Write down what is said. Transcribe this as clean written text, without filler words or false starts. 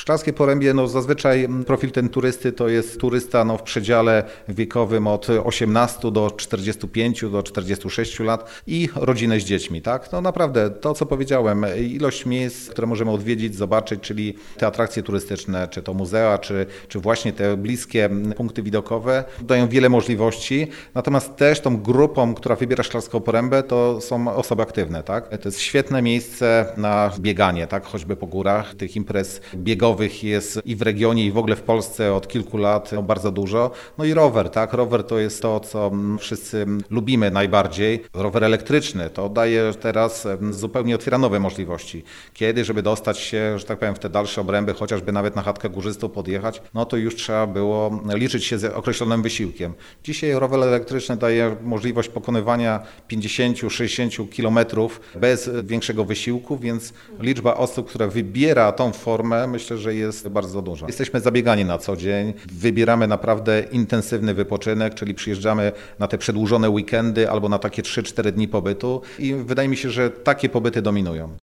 Szklarskiej Porębie zazwyczaj profil ten turysty to jest turysta w przedziale wiekowym od 18 do 45, do 46 lat i rodzinę z dziećmi, tak? Naprawdę to, co powiedziałem, ilość miejsc, które możemy odwiedzić, zobaczyć, czyli te atrakcje turystyczne, czy to muzea, czy właśnie te bliskie punkty widokowe, dają wiele możliwości. Natomiast też tą grupą, która wybiera Szklarską Porębę, to są osoby aktywne, tak? To jest świetne miejsce na bieganie, tak? Choćby po górach. Tych imprez biegowych jest i w regionie, i w ogóle w Polsce od kilku lat bardzo dużo. I rower, tak? Rower to jest to, co wszyscy lubimy najbardziej. Rower elektryczny to daje teraz zupełnie otwiera nowe możliwości. Kiedy, żeby dostać się, że tak powiem, w te dalsze obręby, chociażby nawet na chatkę górzystą podjechać, to już trzeba było liczyć się z określonym wysiłkiem. Dzisiaj rower elektryczny daje możliwość pokonywania 50-60 kilometrów bez większego wysiłku, więc liczba osób, która wybiera tą formę, myślę, że jest bardzo duża. Jesteśmy zabiegani na co dzień, wybieramy naprawdę intensywny wypoczynek, czyli przyjeżdżamy na te przedłużone weekendy albo na takie 3-4 dni pobytu i wydaje mi się, że takie pobyty dominują.